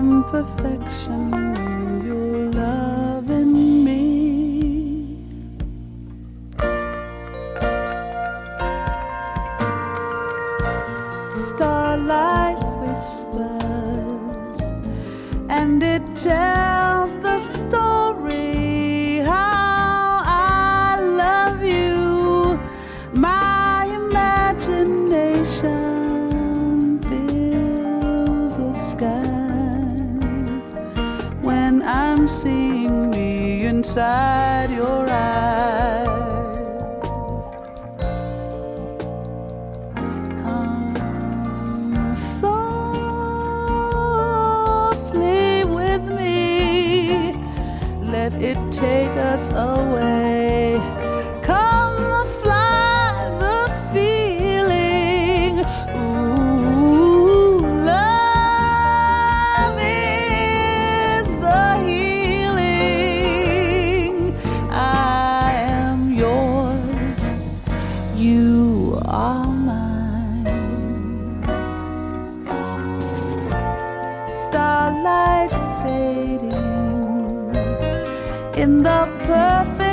imperfection when you're loving me. Starlight whispers, and it tells the story how I love you. My imagination fills the skies when I'm seeing me inside your eyes. Let it take us away. Come fly the feeling. Ooh, love is the healing. I am yours, you are mine. Starlight fading in the perfect